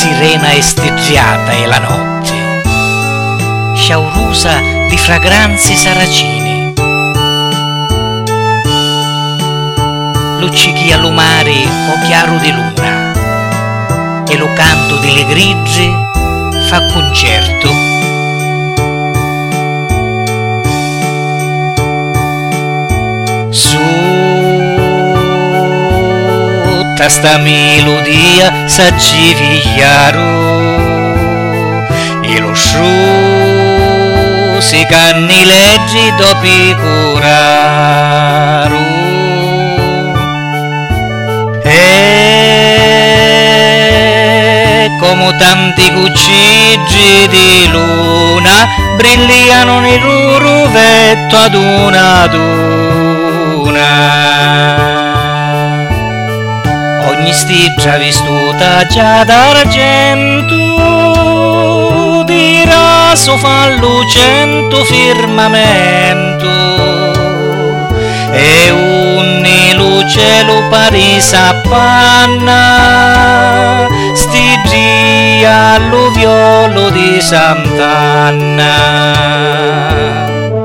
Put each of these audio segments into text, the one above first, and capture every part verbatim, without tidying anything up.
sirena estigiata è la notte, sciaurosa di fragranze saracine, luccichi a lumare o chiaro di luna, e lo canto delle grigge fa concerto. Su tutta sta melodia s'aggivigliaro e lo sciù si cannileggi dopi curaro e come tanti cuciggi di luna brillano nel ruvetto ad una ad una. Ogni stiggia vistuta già d'argento di raso fa lucento firmamento e ogni luce lo pari s'appanna stigia alluviolo di Sant'Anna.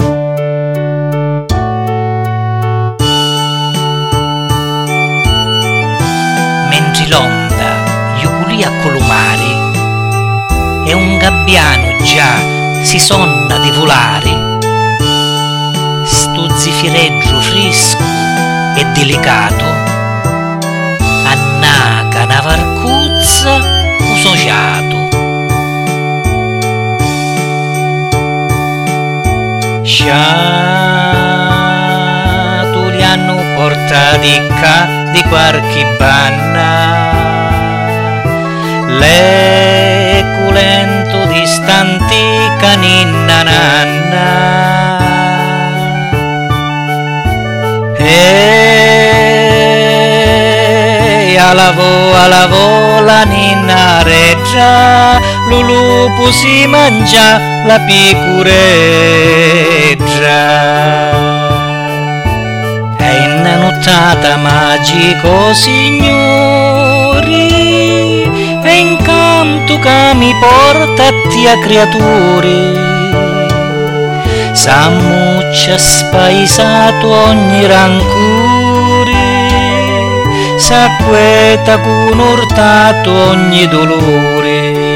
L'onda iugulì a columare e un gabbiano già si sonna di volare, sto zifireggio fresco e delicato annaca una varcuzza usociato. Sciato li hanno portati qua di qualche banna, l'eculento distanti caninna nanna e alla vola alla vola ninna reggia lo lupo si mangia la picureggia. Una nottata magico signori e incanto che mi porta a tia creature s'ammuccia spaesato ogni rancore s'acqueta con urtato ogni dolore.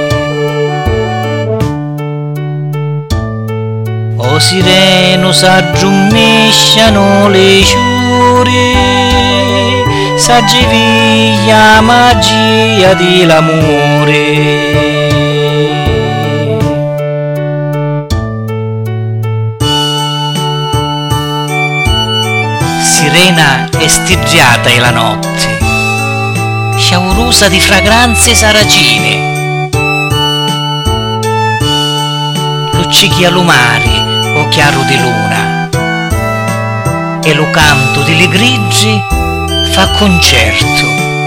O sireno s'aggiummesciano le ciure, s'aggiviglia magia di l'amore. Sirena estigiata è la notte, sciaurosa di fragranze saracine, luccichi a lumare o chiaro di luna e lo canto delle grigge fa concerto.